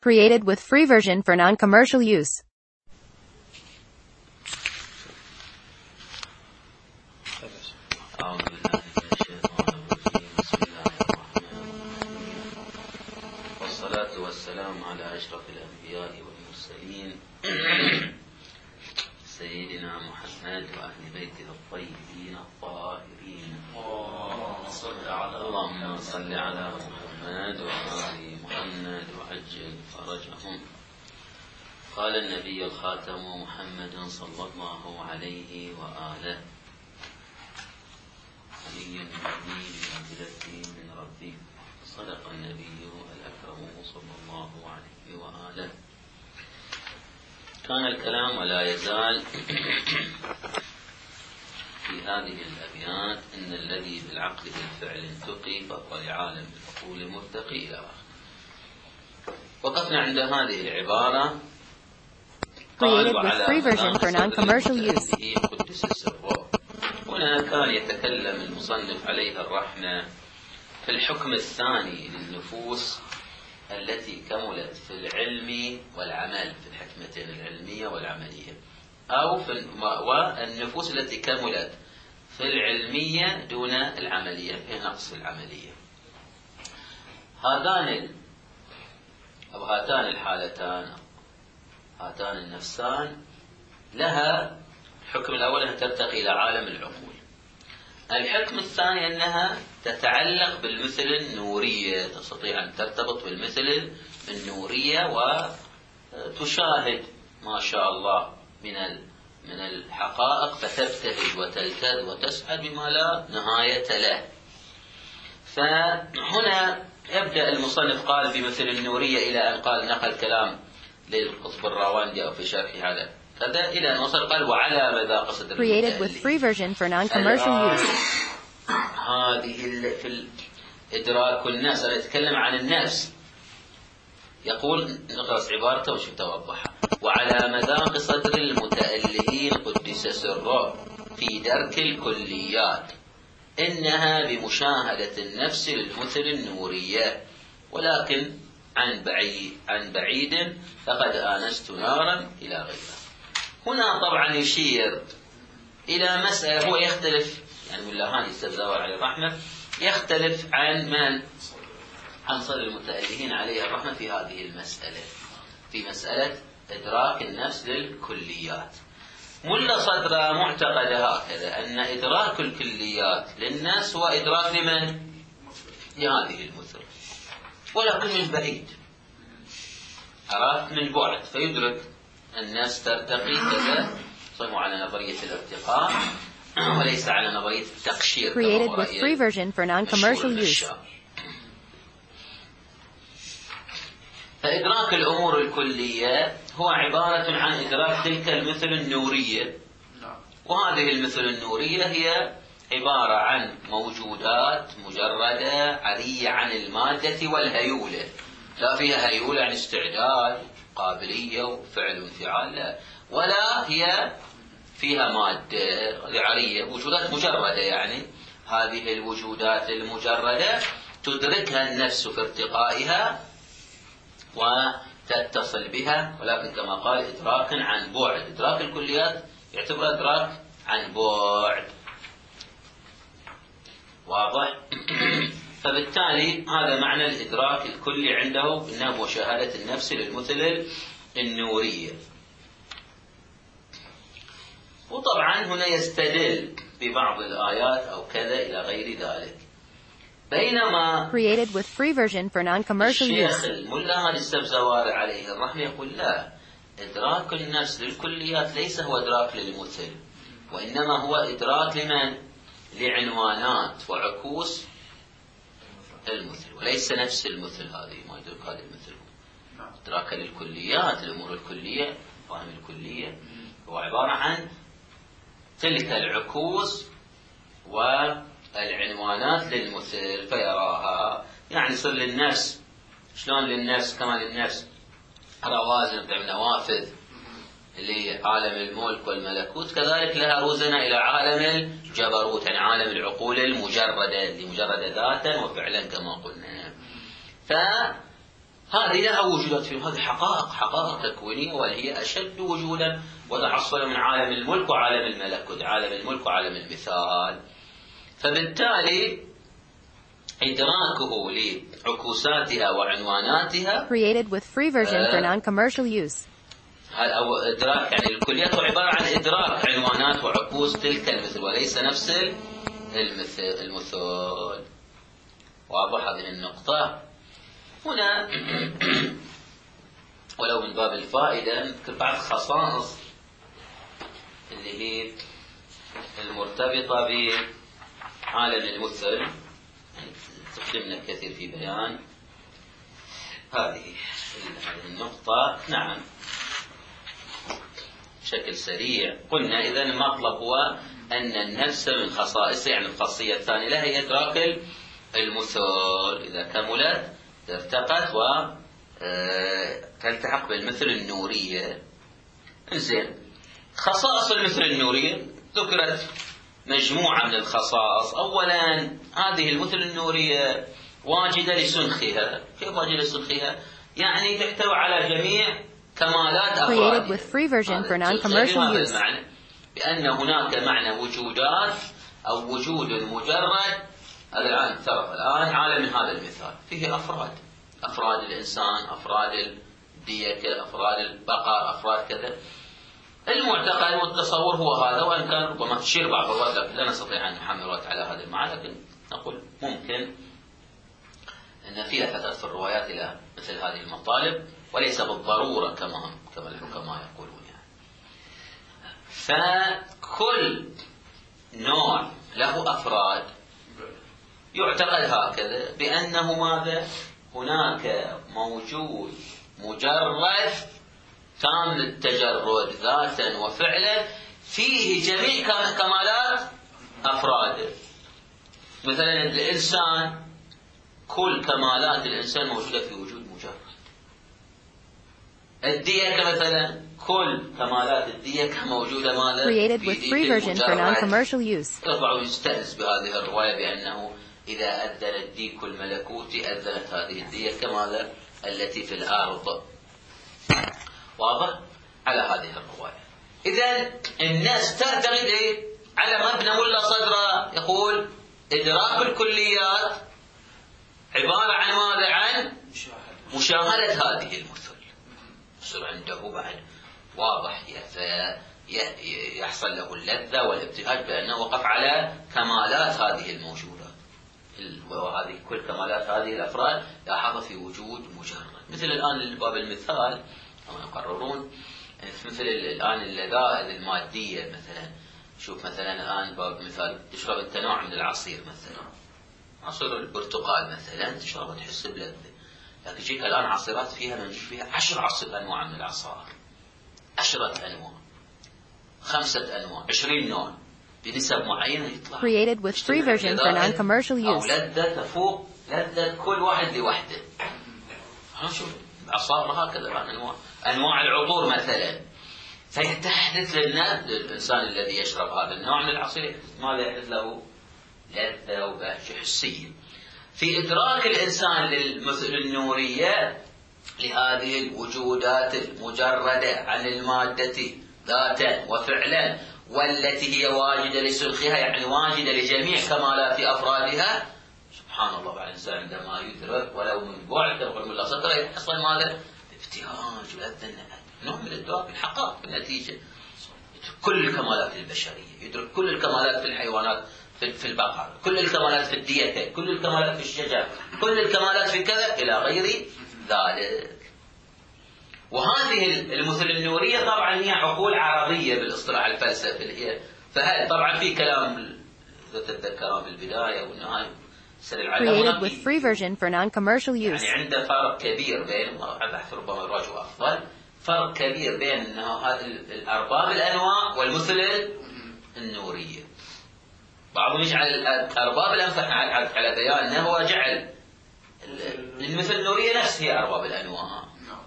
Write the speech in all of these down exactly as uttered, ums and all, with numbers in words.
Created with free version for non-commercial use. والصلاة والسلام على أشرف الأنبياء والمرسلين سيدنا محمد وأهل بيته الطيبين الطاهرين. اللهم صل على محمد وآل محمد وعجل فرجهم. قال النبي الخاتم محمد صلى الله عليه وآله: علي مني بمنزلتي من ربي. صدق النبي الأكرم صلى الله عليه وآله. كان الكلام ولا يزال في هذه الأبيات: إن الذي بالعقل بالفعل انتقي فهو لعالم العقول مرتقي إلى آخره. وقفنا عند هذه العبارة: قال وعلى قدسه قدس سره. هنا كان يتكلم المصنف عليه الرحمة في الحكم الثاني للنفوس التي كملت في العلم والعمل، في الحكمتين العلمية والعملية، أو في والنفوس التي كملت في العلمية دون العملية، في نقص العملية. هذان أو هاتان الحالتان، هاتان النفسان، لها الحكم الأول أنها ترتقي إلى عالم العقول. الحكم الثاني أنها تتعلق بالمثل النورية، تستطيع أن ترتبط بالمثل النورية وتشاهد ما شاء الله من من الحقائق، فتبتهج وتلتذ وتسعد بما لا نهاية له. فهنا يبدأ المصنف قال بمثل النورية إلى أن قال نقل كلام للقطب الراواندي أو في شرح هذا كذا إلى أن وصل قال وعلى مذاق صدر Created with free version for non-commercial use. هذه في الإدراك والنفس. أنا أتكلم عن النفس. يقول نقرأ عبارته وشو توضحها: وعلى مذاق صدر المتألهين قدس سره في درك الكليات إنها بمشاهدة النفس للمثل النورية، ولكن عن بعيد عن بعيد فقد آنست نارا إلى غيرها. هنا طبعا يشير إلى مسألة هو يختلف، يعني ملاهاني السبزاوي عليه الرحمة يختلف عن من عن صدر المتألهين عليه الرحمة في هذه المسألة، في مسألة إدراك النفس للكليات. ملا صدر معتقد هكذا أن إدراك الكليات للناس هو إدراك لمن؟ لهذه المثل، ولكن من بعيد، عرفت، من بعد، فيدرك الناس ترتقي كذا، صموا على نظرية الارتقاء وليس على نظرية التقشير. Created with free version for non-commercial use. فإدراك الأمور الكلية هو عبارة عن إدراك تلك المثل النورية، وهذه المثل النورية هي عبارة عن موجودات مجردة عرية عن المادة والهيولة، لا فيها هيولة عن استعداد قابلية وفعل وانفعال، لا، ولا هي فيها مادة عرية، وجودات مجردة. يعني هذه الوجودات المجردة تدركها النفس في ارتقائها وتتصل بها، ولكن كما قال إدراكا عن بعد. إدراك الكليات يعتبر إدراك عن بعد، واضح؟ فبالتالي هذا معنى الإدراك الكلي عنده، إنه مشاهدة النفس للمثل النورية. وطبعا هنا يستدل ببعض الآيات أو كذا إلى غير ذلك. بينما Created with free version for non-commercial الشيخ use. الملا هادي السبزواري عليه الرحمة يقول لا، إدراك النفس للكليات ليس هو إدراك للمثل، وإنما هو إدراك لمن؟ لعنوانات وعكوس المثل، وليس نفس المثل. هذه ما يدرك هذا المثل إدراك للكليات، الأمور الكلية، فهم الكلية، هو عبارة عن تلك العكوس والعنوانات للمثل فيراها. يعني يصير للنفس، شلون للنفس؟ كما للنفس روازن ونوافذ اللي هي عالم الملك والملكوت، كذلك لها روزنة إلى عالم الجبروت، يعني عالم العقول المجردة اللي مجردة ذاتا وفعلا كما قلنا. ف هذه لها وجودات فيهم، هذه حقائق حقائق تكوينية، وهي أشد وجودا وتحصل من عالم الملك وعالم الملكوت، عالم الملك وعالم المثال. فبالتالي إدراكه لعكوساتها وعنواناتها Created with free version for non-commercial use. أو إدراك يعني الكليات هو عبارة عن إدراك عنوانات وعكوس تلك المثل وليس نفس المثل المثل واضح هذه النقطة هنا. ولو من باب الفائدة نذكر بعض خصائص اللي هي المرتبطة بعالم المثل، يعني تخدمنا كثير في بيان هذه النقطة. نعم بشكل سريع قلنا إذا المطلب هو أن النفس من خصائصه، يعني الخاصية الثانية لها هي إدراك المثل، إذا كملت ارتقت وتلتحق بالمثل النورية. زين، خصائص المثل النورية ذكرت مجموعة من الخصائص. أولا هذه المثل النورية واجدة لسنخها. كيف واجدة لسنخها؟ يعني تحتوي على جميع كمالات أفرادها. Created with free version for non-commercial use. بأن هناك معنى وجودات أو وجود مجرد. هذا الآن ترى الآن عالم من هذا المثال فيه أفراد، أفراد الإنسان، أفراد الديكة، أفراد البقر، أفراد كذا. المعتقد والتصور هو هذا، وأن كان ربما تشير بعض الروايات لكن لا نستطيع أن نحمل الروايات على هذا المعنى، لكن نقول ممكن أن فيها ثبت في الروايات إلى مثل هذه المطالب وليس بالضرورة كما كما الحكماء يقولون يعني. فكل نوع له أفراد يعتقد هكذا بأنه ماذا؟ هناك موجود مجرد تام التجرد ذاتا وفعلا فيه جميع كمالات أفراده. مثلا الإنسان كل كمالات الإنسان موجودة في وجود مجرد. الديكة مثلا كل كمالات الديكة موجودة ماذا؟ Created with free version for non-commercial use. طبعا يستأنس بهذه الرواية بأنه إذا أذن الديك الملكوتي أذنت هذه الديكة ماذا؟ التي في الأرض. واضح؟ على هذه الرواية. إذن الناس تعتمد إيه؟ على مبنى ولا صدره يقول إدراك الكليات عبارة عن ماذا؟ عن مشاهدة هذه المثل. يصير عنده بعد واضح يحصل له اللذة والابتهاج بأنه وقف على كمالات هذه الموجودات، وهذه كل كمالات هذه الأفراد لاحظ في وجود مجرد. مثل الآن باب المثال كما يقررون مثل الآن اللذائذ المادية. مثلا شوف مثلا الآن باب مثال تشرب أنت نوع من العصير، مثلا عصير البرتقال مثلا تشرب تحس بلذة، لكن جيك الآن عصيرات فيها من فيها عشر عصر أنواع من العصائر، عشرة أنواع، خمسة أنواع، عشرين نوع بنسب معينة يطلع. Created with free version for non-commercial use. أو لذة تفوق لذة كل واحد لوحده. شوف عصائر هكذا أنواع أنواع العطور مثلا، فيتحدث للإنسان الذي يشرب هذا النوع من العصير ماذا يحدث له؟ لذة وبهجة حسية. في إدراك الإنسان للمثل النورية لهذه الوجودات المجردة عن المادة ذاتا وفعلا والتي هي واجدة لسلخها، يعني واجدة لجميع كمالات أفرادها. سبحان الله، بعد الإنسان عندما يدرك ولو من بعد تقول الله صدره يحصل ماذا؟ ابتهاج ولذة، نوع من الإدراك الحقائق بالنتيجة. كل الكمالات البشرية، يدرك كل الكمالات في الحيوانات، في البقر، كل الكمالات في الديكة، كل الكمالات في الشجر، كل الكمالات في كذا إلى غير ذلك. وهذه المثل النورية طبعا هي عقول عربية بالاصطلاح الفلسفي اللي هي، فهل طبعا في كلام إذا تتذكرون بالبداية والنهاية Created with free version for non-commercial use. يعني عنده فرق كبير بين ربما يراجع أفضل فرق كبير بين أنه الأرباب الأنواع والمثل النورية. بعضهم يجعل أرباب الأنواع على بيان أنه هو جعل المثل النورية نفس هي أرباب الأنواع.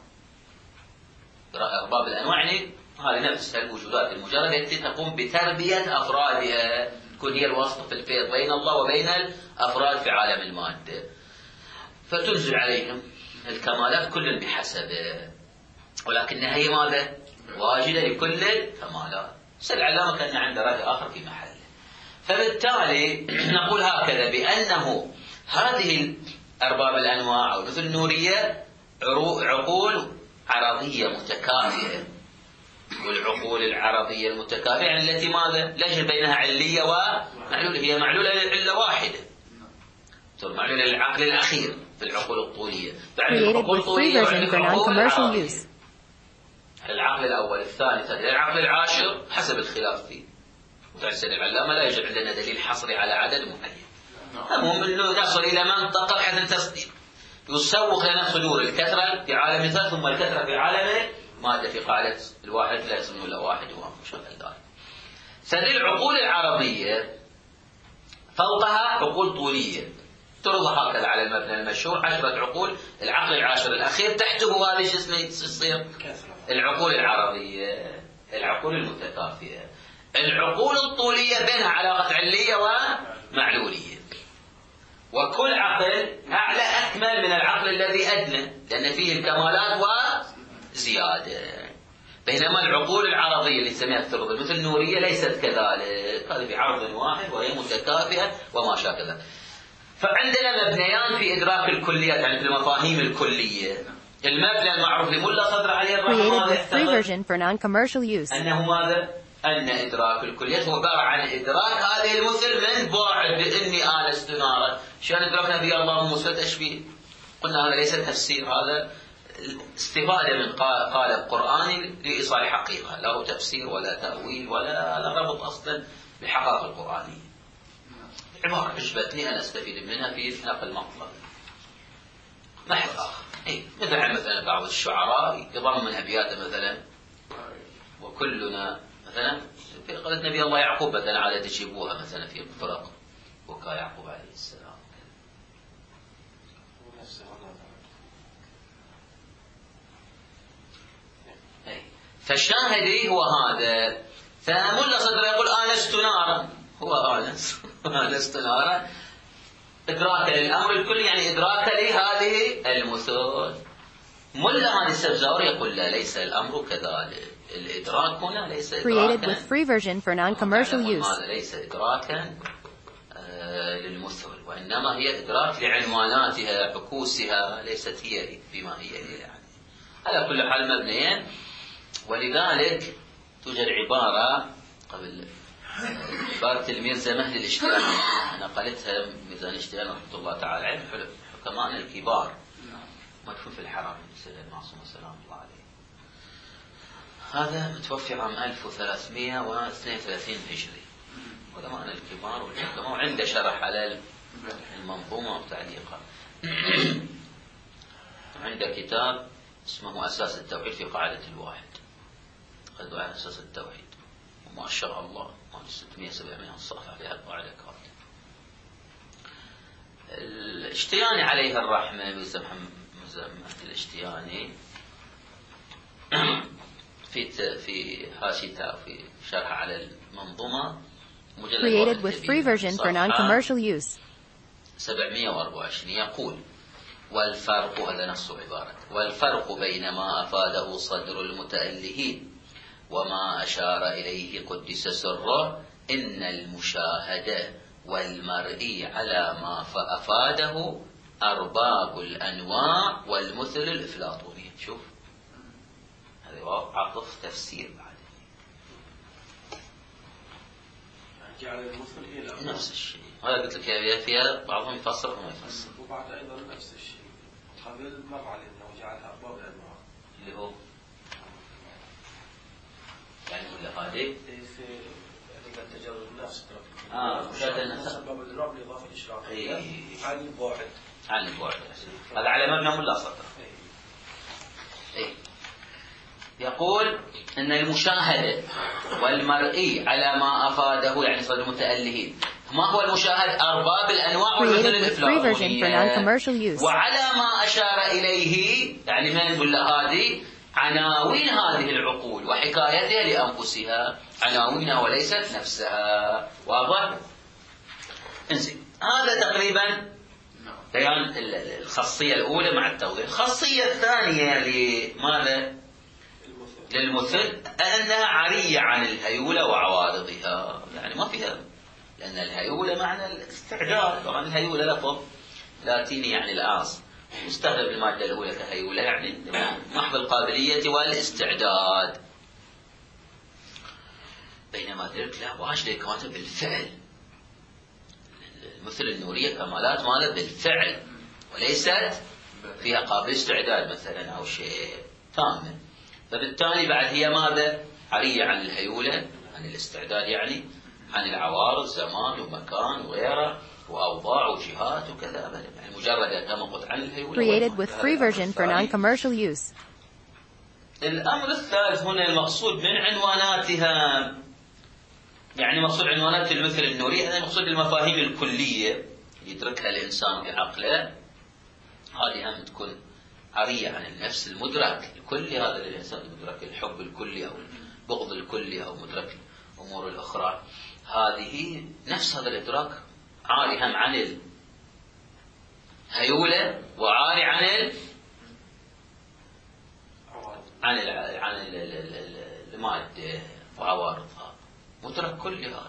أرباب الأنواع يعني هذه نفس الوجودات المجردة التي تقوم بتربية أفرادها، تكون هي الواسطة في الفيض بين الله وبين الأفراد في عالم المادة، فتنزل عليهم الكمالات كل بحسبه، ولكنها هي ماذا؟ واجدة لكل الكمالات. بس العلامة كان عنده رأي آخر في محله. فبالتالي نقول هكذا بأنه هذه أرباب الأنواع أو مثل النورية عقول عرضية متكافئة، والعقول العرضية المتكافئة يعني التي ماذا؟ لا يوجد بينها علية ومعلولة، هي معلولة للعلة واحدة، معلولة للعقل الأخير في العقول الطولية. Created with free version for non-commercial use. العقل الأول الثاني الثالث العقل العاشر حسب الخلاف فيه. وتعسل العلامة لا يوجد عندنا دليل حصري على عدد معين. المهم أنه نصل إلى منطقة بحيث التصديق يسوق لنا صدور الكثرة في عالم الذات ثم الكثرة في عالم مادة في قاعدة الواحد لا يسمى إلا واحد ومشابه ذلك. فهذه العقول العربية فوقها عقول طولية ترضى هكذا على المبنى المشهور عشرة عقول. العقل العاشر الأخير تحته هذه شو اسمه تصير العقول العربية، العقول المتكافئة. العقول الطولية بينها علاقة علية ومعلولية، وكل عقل أعلى أكمل من العقل الذي أدنى لأن فيه الكمالات وزيادة. بينما العقول العرضية اللي نسميها الثرض مثل النورية ليست كذلك، هذه في عرض واحد وهي متكافئة وما شاكل. فعندنا مبنيان في إدراك الكليات يعني في المفاهيم الكلية. المبنى المعروف لملا صدر عليه الرحمة أنه ماذا؟ أن إدراك الكليات هو عبارة عن إدراك هذه المثل من بعد بإني آنست نارا. شلون إدراك نبي الله موسى تشبيه؟ قلنا هذا ليس تفسير، هذا استفادة من قالب قرآني لإيصال حقيقة، لا هو تفسير ولا تأويل ولا لا ربط أصلا بالحقائق القرآنية. عبارة عجبتني أنا أستفيد منها في نقل مطلق محض آخر. إيه؟ مثل مثلا بعض الشعراء يضمن أبيات مثلا وكلنا مثلا في قالت نبي الله يعقوب مثلا على تجيبوها مثلا في فرق وكا يعقوب عليه السلام. إيه؟ فالشاهد هو هذا. فملا صدر يقول آنست نارا، هو آنس آنست نارا إدراك للأمر الكلي يعني إدراك لهذه المثل. ملا هذا السبزار يقول لا ليس الأمر كذلك، الإدراك هنا ليس إدراكا Created with free version for non-commercial use. هذا ليس إدراكا آه للمثل، وإنما هي إدراك لعنواناتها عكوسها، ليست هي بما هي هي يعني. على كل حال مبنيين. ولذلك توجد عبارة قبل عبارة الميرزا مهدي الاشتياني نقلتها ميزان الاشتياني رحمة الله تعالى عليه حكمائنا الكبار مدفون في الحرم سيدنا المعصوم سلام الله عليه. هذا متوفي عام ألف وثلاثمائة واثنين وثلاثين هجري. علماءنا الكبار والحكماء وعنده شرح على المنظومة وتعليقها. عنده كتاب اسمه أساس التوحيد في قاعدة الواحد، قد عن أساس التوحيد وما شاء الله ستمائة سبعمائة صفحة في هالقاعدة كاملة. الاشتياني عليه الرحمة ميرزا محمد الاشتياني في في حاشيته في شرح على المنظومة Created with free version for non-commercial use. سبعمائة وأربعة وعشرين يقول والفرق، هذا نص عبارة، والفرق بين ما أفاده صدر المتألهين وما أشار إليه قدس سره إن المشاهدة والمرئي على ما أفاده أرباب الأنواع والمثل الإفلاطوني. شوف هذا عطف تفسير بعد جعل المثل هي الأنواع نفس الشيء. هذا قلت لك فيها بعضهم يفسر وما يفسر. وبعد أيضا نفس الشيء قبل مر عليه أنه جعلها أرباب الأنواع اللي هو يعني ولا هذه في يعني تجرد النفس اه مشاهدة النفس سبب الرب لإضافة الإشراق إيه. عن البعد عن البعد هذا على مبنى ملا صدر. إيه. يقول إن المشاهدة والمرئي على ما أفاده يعني صدر المتألهين. ما هو المشاهد؟ أرباب الأنواع والمثل الإفلاطونية. وعلى ما أشار إليه يعني من ولا هذه عناوين هذه العقول وحكايتها لأنفسها، عناوينها وليست نفسها. واضح؟ انزين هذا تقريبا بيان الخاصية الأولى مع التوضيح. الخاصية الثانية لماذا؟ للمثل أنها عرية عن الهيولة وعوارضها، يعني ما فيها، لأن الهيولة معنى الاستعداد، طبعا الهيولة لفظ لاتيني يعني الآصل، يستخدم المادة الأولى كهيولة يعني محض القابلية والاستعداد، بينما ذلك لا واجد كانت بالفعل. المثل النورية كمالات مالت بالفعل وليست فيها قابل استعداد مثلا أو شيء تام، فبالتالي بعد هي ماذا؟ عرية عن الهيولة، عن الاستعداد يعني، عن العوارض زمان ومكان وغيره وأوضاع وجهات وكذا، يعني مجرد كما قلت عن الهيولة. Created with free version for non-commercial use. الأمر الثالث هنا المقصود من عنواناتها، يعني مقصود عنوانات المثل النوري هذا مقصود المفاهيم الكلية يدركها الإنسان بعقله، هذه هم تكون عرية عن النفس المدرك الكلي، هذا الإنسان المدرك الحب الكلي أو البغض الكلي أو مدرك الأمور الأخرى، هذه نفس هذا الإدراك عاري هم عن الهيولة وعاري عن ال عن ال عن المادة وعوارضها، مدرك كل هذا.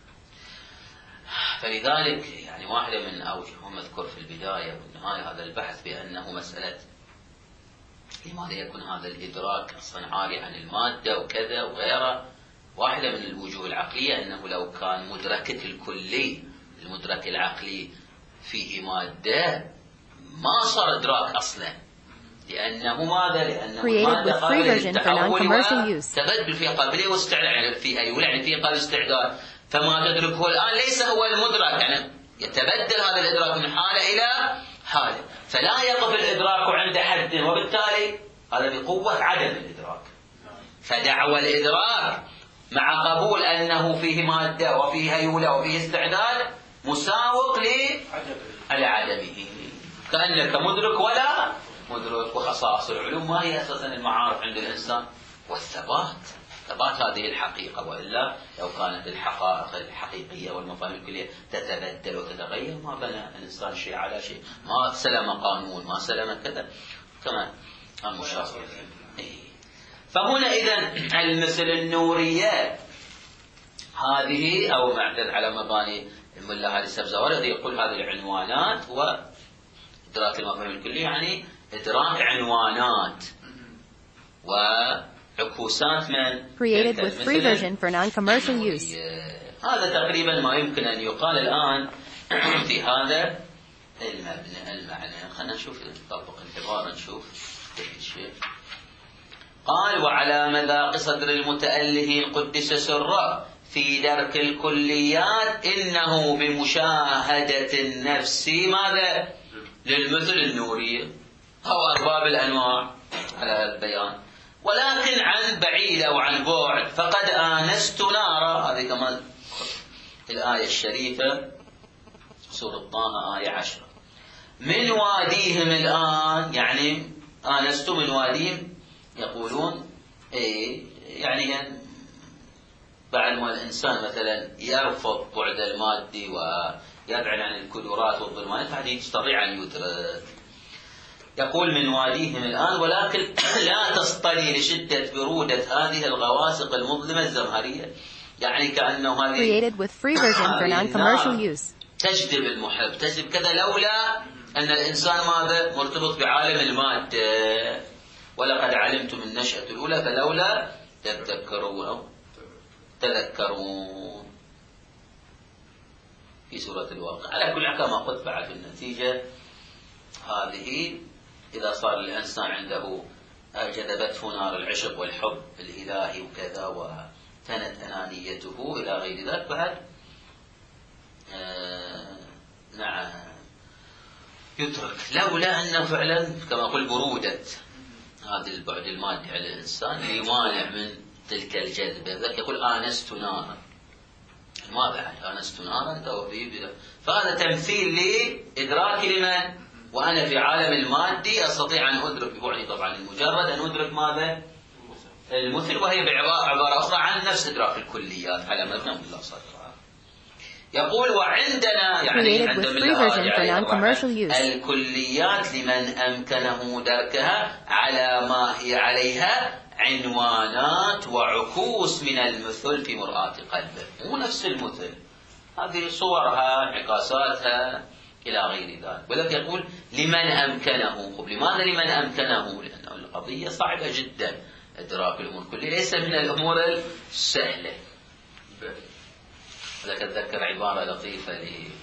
فلذلك يعني واحدة من أوجه مذكور في البداية والنهاية هذا البحث بأنه مسألة لماذا يكون هذا الإدراك أصلا عاري عن المادة وكذا وغيره. واحدة من الوجوه العقلية أنه لو كان مدركة الكلي المدرك العقلي فيه مادة ما صار إدراك أصلا، لأنه ماذا؟ لأنه المادة قابلة للتحول وتبدل فيها قابلية واستعداد، يعني فيها هيولة يعني فيها قابل استعداد، فما تدركه الآن ليس هو المدرك، يعني يتبدل هذا الإدراك من حالة إلى حالة، فلا يقف الإدراك عند حد، وبالتالي هذا بقوة عدم الإدراك. فدعوى الإدراك مع قبول أنه فيه مادة وفيه هيولة وفيه استعداد مساوق لعدمه، كأنك مدرك ولا مدرك. وخصائص العلوم ما هي أساسا المعارف عند الإنسان؟ والثبات، ثبات هذه الحقيقة، وإلا لو كانت الحقائق الحقيقية والمفاهيم الكلية تتبدل وتتغير ما بنى الإنسان شيء على شيء، ما سلم قانون، ما سلم كذا كما المشار. فهنا إذن المثل النورية هذه أو معتد على مباني الملا هذه السبزوار الذي يقول هذه العنوانات وإدراك المفاهيم الكلية، يعني إدراك عنوانات وعكوسات من Created with free version for non-commercial use. هذا تقريبا ما يمكن أن يقال الآن في هذا المبنى المعنى. خلينا نشوف نطبق العبارة نشوف الشيء. قال: وعلى مذاق صدر المتأله قدس سره في درك الكليات إنه بمشاهدة النفس ماذا؟ للمثل النوري أو أرباب الأنواع على هذا البيان، ولكن عن بعيد أو عن بعد، فقد آنست نارا. هذه كمان الآية الشريفة سورة طه آية عشرة. من واديهم الآن، يعني آنست من واديهم يقولون إيه يعني بعد ما الإنسان مثلا يرفض بعد المادي ويبعد عن الكدورات والظلمات فهذه يستطيع أن يدرك. يقول من واديهم الآن، ولكن لا تصطلي لشدة برودة هذه الغواسق المظلمة الزمهرية، يعني كأنه هذه Created with free version for non-commercial use. تجذب المحب، تجذب كذا، لولا أن الإنسان ماذا؟ مرتبط بعالم المادة. ولقد علمتم النشأة الأولى فلولا تذكرون أو تذكرون في سورة الواقع. على كل حال ما قلت بعد النتيجة هذه إذا صار الإنسان عنده جذبته نار العشق والحب الإلهي وكذا وتنت أنانيته إلى غير ذلك بعد آه نعم يترك، لولا أنه فعلا كما أقول برودة هذا البعد المادي على الإنسان ليمانع من تلك الجذبة. ذلك يقول آنست نارا، ما بعد آنست نارا توفي. فهذا تمثيل لإدراكي لمن؟ وأنا في عالم المادي أستطيع أن أدرك ببعدي طبعا المجرد أن أدرك ماذا؟ المثل، وهي بعبارة أخرى عن نفس إدراك الكليات على مبنى الله صدرها. يقول وعندنا يعني عند الكليات لمن أمكنه دركها على ما هي عليها عنوانات وعكوس من المثل في مرآة قلبه. مو نفس المثل، هذه صورها انعكاساتها إلى غير ذلك. ولكن يقول لمن أمكنه. لماذا لمن أمكنه؟ لأن القضية صعبة جدا، إدراك الأمور الكلية ليس من الأمور السهلة. لك أتذكر عبارة لطيفة للسيد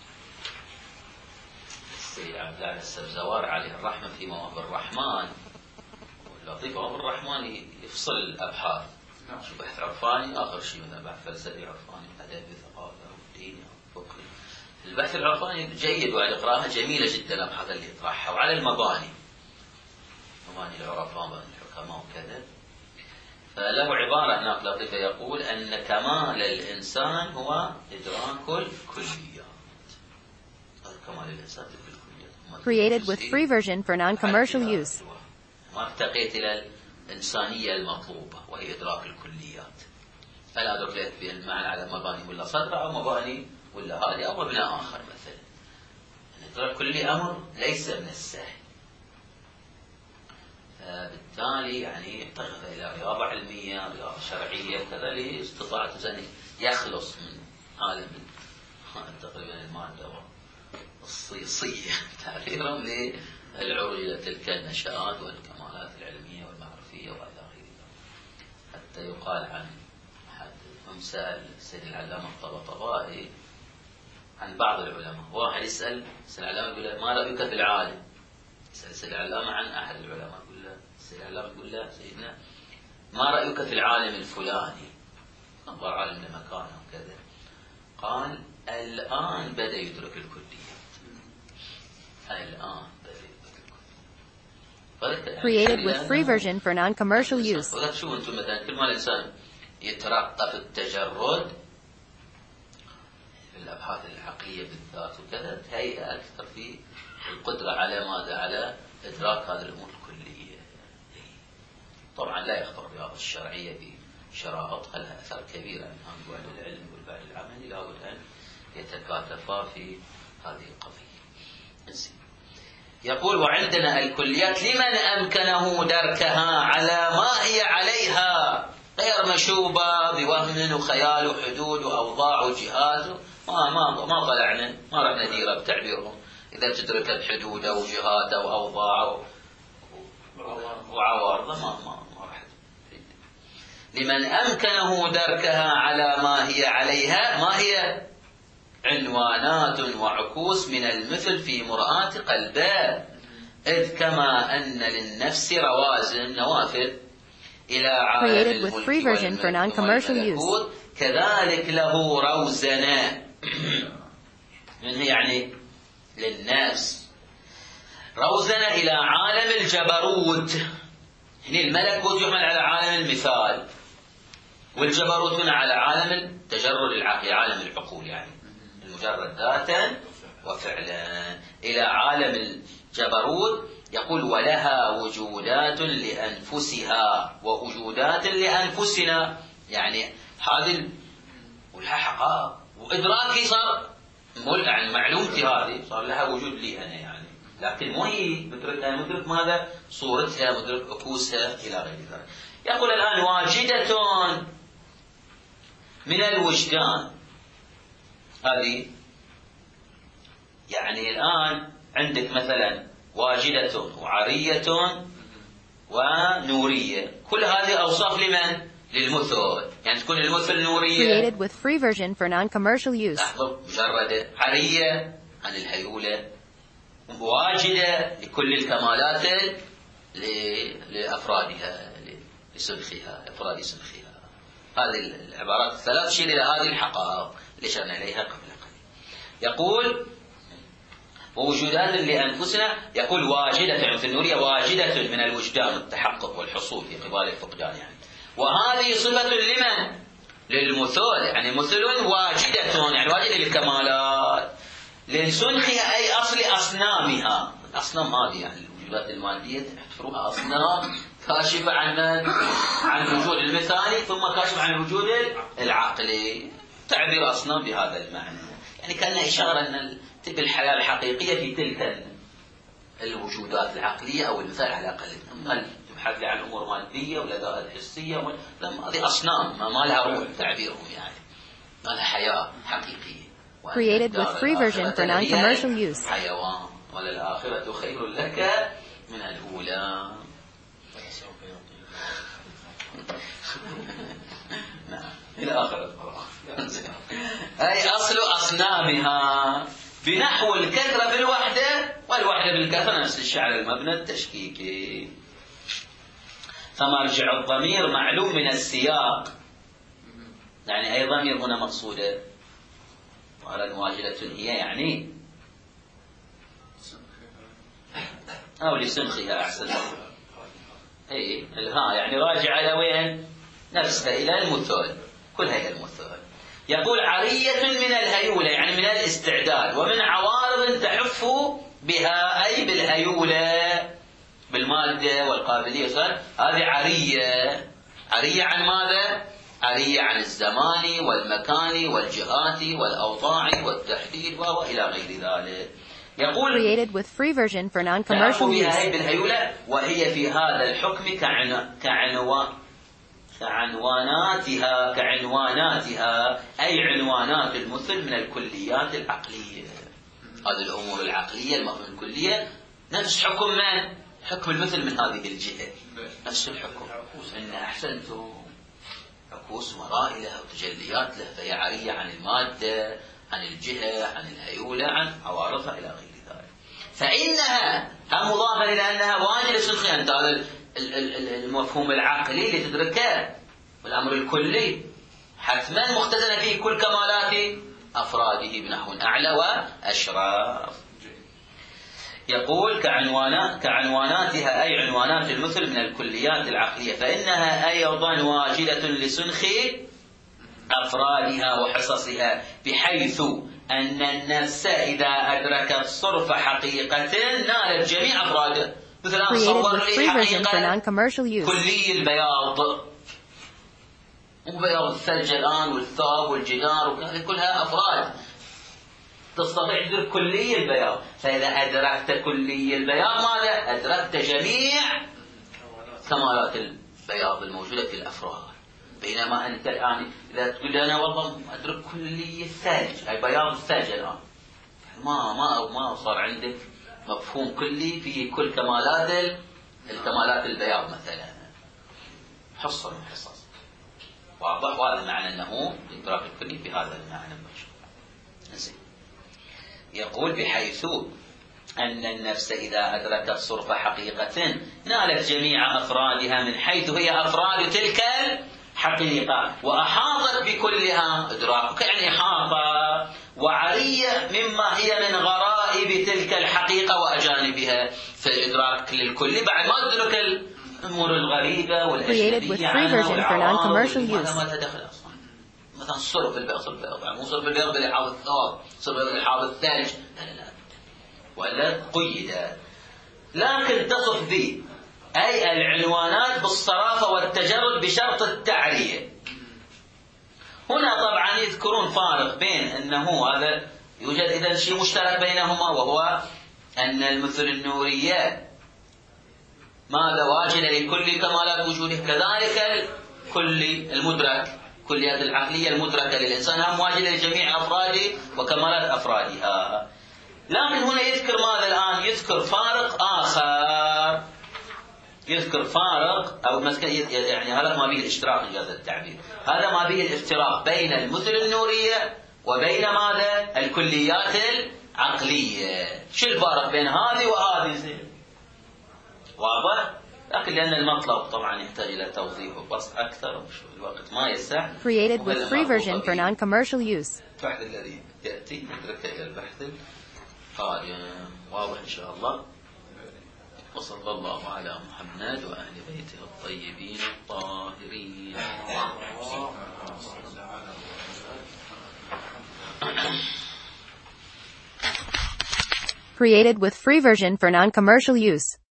عبد الله السبزوار عليه الرحمة في مواهب الرحمن. اللطيف مواهب الرحمن يفصل الأبحاث، شو بحث عرفاني آخر شيء، مثلا بحث فلسفي عرفاني، أدبي، ثقافة، ديني، فقهي. البحث العرفاني جيد وعلى إقراءها جميلة جدا الأبحاث اللي يطرحها، وعلى المباني، مباني العرفاء، مباني الحكماء وكذا. فله عبارة هناك لطيفة يقول أن كمال الإنسان هو إدراك الكليات. هذا كمال الإنسان في الكليات. Created with free version for non-commercial use. ما ارتقيت إلى الإنسانية المطلوبة وهي إدراك الكليات. فلا أدرك بين المعنى على مباني ولا صدر أو مباني ولا هذه أو مبنى آخر مثلا. إدراك الكلي أمر ليس من السهل. بالتالي يعني يحتاج إلى رياضة علمية، رياضة شرعية كذا لاستطاعة الإنسان يخلص من عالم تقريبا المادة الصيصية تعبيرا للعروج إلى تلك النشآت والكمالات العلمية والمعرفية وإلى غير ذلك. حتى يقال عن أحد أمثال السيد العلامة الطباطبائي عن بعض العلماء، واحد يسأل السيد العلامة يقول له ما رأيك في العالم؟ يسأل السيد العلامة عن أحد العلماء يقول له السيد العلامة يقول له سيدنا ما رأيك في العالم الفلاني؟ نظر عالم لمكانه وكذا. قال الآن بدأ يدرك الكليات. الآن بدأ يدرك الكليات. Created with free version for non-commercial use. ولا شو أنتم مثلا كل ما الإنسان يترقى في التجرد في الأبحاث العقلية بالذات وكذا تهيئ أكثر في القدرة على ماذا؟ على إدراك هذه الأمور الكلية. طبعا لا يخطر الرياضة الشرعية بشرائطها لها أثر كبير عن بعد العلم والبعد العملي، لابد أن يتكاتفا في هذه القضية. يقول وعندنا الكليات لمن أمكنه دركها على ما هي عليها غير مشوبة بوهم وخيال وحدود وأوضاع وجهات. ما ما ما طلعنا ما رحنا ديرة بتعبيرهم. إذا تدرك الحدود أو جهات أو أوضاع وعوارض ما ما ما راح. لمن أمكنه دركها على ما هي عليها، ما هي؟ عنوانات وعكوس من المثل في مرآة قلبه. إذ كما أن للنفس روازن نوافذ إلى عالم الملك والملكوت كذلك له روزنة من يعني للناس روزنة إلى عالم الجبروت. هنا الملكوت يحمل على عالم المثال، والجبروت هنا على عالم التجرد العقلي، عالم العقول يعني المجرد ذاتا وفعلا. إلى عالم الجبروت يقول ولها وجودات لأنفسها ووجودات لأنفسنا، يعني هذه ولها حقائق وإدراكي صار يعني معلومتي هذه صار لها وجود لي أنا يعني، لكن مو هي مدرك أنا مدرك ماذا؟ صورتها، مدرك عكوسها إلى غير ذلك. يقول الآن واجدة من الوجدان. هذه يعني الآن عندك مثلا واجدة وعرية ونورية، كل هذه أوصاف لمن؟ للمثل، يعني تكون المثل نورية. Created with free version for non-commercial use. لحظة مجردة. عرية عن الهيولة، واجدة لكل الكمالات لأفرادها لسنخها، أفراد سنخها. هذه العبارات الثلاث تشير إلى هذه الحقائق اللي شرنا إليها قبل قليل. يقول ووجودات لأنفسنا، يقول واجدة يعني في النورية واجدة من الوجدان والتحقق والحصول في قبال الفقدان يعني. وهذه صفة لمن؟ للمثل، يعني مثل واجدة يعني واجدة للكمالات لسنخها أي أصل أصنامها. الأصنام هذه يعني الوجودات المادية تحفروها أصنام كاشفة عن عن الوجود المثالي ثم كاشفة عن الوجود العقلي. تعبير أصنام بهذا المعنى، يعني كان إشارة أن تبي الحياة الحقيقية في تلك الوجودات العقلية أو المثال على الأقل. أما تبحث عن أمور مادية ولا ذات حسية، هذه أصنام ما لها روح تعبيرهم، يعني ما لها حياة حقيقية. Created with free version for non-commercial use. حيوان وللآخرة خير لك من الأولى. نعم إلى آخر القرآن. أي أصل أصنامها بنحو الكثرة بالوحدة والوحدة بالكثرة، نفس الشعر المبنى التشكيكي. فمرجع الضمير معلوم من السياق، يعني أي ضمير هنا مقصودة، وعلى واجلة هي يعني أو لسنخها أحسن. أي الها يعني راجع إلى وين؟ نفسها إلى المثل، كل هي المثل. يقول عرية من الهيولة يعني من الاستعداد، ومن عوارض تحف بها أي بالهيولة بالمادة والقابلية. هذه عرية. عرية عن ماذا؟ عرية عن الزمان والمكان والجهات والأوضاع والتحديد وإلى غير ذلك. يقول Created with free version for non-commercial use. هي بالهيولة، وهي في هذا الحكم كعن كعنوان كعنواناتها كعنواناتها أي عنوانات المثل من الكليات العقلية. هذه الأمور العقلية المفهوم الكلية نفس حكم من؟ حكم المثل من هذه الجهة، نفس الحكم. إن أحسنتم عكوس مرائي لها وتجليات له، فهي عارية عن المادة، عن الجهة، عن الهيولة، عن عوارضها إلى غير ذلك. فإنها هم مضافة إلى أنها واجلة سنخي، أنت هذا المفهوم العقلي اللي تدركه والأمر الكلي حتما مختزنة فيه كل كمالات أفراده بنحو أعلى وأشراف. يقول كعنوانات كعنواناتها أي عنوانات المثل من الكليات العقلية، فإنها أيضا واجلة لسنخ أفرادها وحصصها، بحيث أن النفس إذا أدركت صرف حقيقة نالت جميع أفراده. مثلا صور لي حقيقة كلي البياض، مو بياض الثلج الآن والثوب والجدار وكذا، كلها أفراد تستطيع تدرك كلي البياض. فإذا أدركت كلي البياض ماذا؟ أدركت جميع كمالات البياض الموجودة في الأفراد. بينما أنت الآن إذا تقول أنا والله أدرك كلي الثلج، أي بياض الثلج الآن، ما ما ما صار عندك مفهوم كلي في كل كمالات الكمالات البياض مثلا، حصر من حصص. واضح؟ وهذا المعنى أنه إدراك الكلي بهذا المعنى المشهور. يقول بحيث أن النفس إذا أدركت صرف حقيقة نالت جميع أفرادها من حيث هي أفراد تلك الحقيقة، وأحاطت بكلها. إدراكك يعني إحاطة، وعرية مما هي من غرائب تلك الحقيقة وأجانبها. فإدراك للكل بعد ما أدرك الأمور الغريبة والأجنبية عنها والعوام ما لها دخل أصلا. مثلا صرف البيض، صرف البيض يعني مو صرف البيض بلحاظ الثوب، صرف البيض بلحاظ الثلج، لا لا لا، ولا قيد. لكن تصف به أي العنوانات بالصرافة والتجرد بشرط التعرية. هنا طبعا يذكرون فارق بين أنه هذا يوجد إذا شيء مشترك بينهما، وهو أن المثل النورية ماذا؟ واجد لكل كمالات وجوده، كذلك الكلي المدرك كليات العقلية المدركة للإنسان هم واجدة لجميع أفراده وكمالات أفرادها. لكن هنا يذكر ماذا الآن؟ يذكر فارق آخر، يذكر فارق أو يعني هذا ما به الاشتراك إن جاز التعبير، هذا ما به الافتراق بين المثل النورية وبين ماذا؟ الكليات العقلية. شو الفارق بين هذه وهذه؟ واضح؟ لكن لأن المطلب طبعا يحتاج إلى توضيح وبسط أكثر، الوقت ما يسع. Created with free version for non-commercial use. البحث الذي يأتي ندرك إلى البحث القادم. واضح إن شاء الله. وصلى الله على محمد وأهل بيته الطيبين الطاهرين. Created with free version for non-commercial use.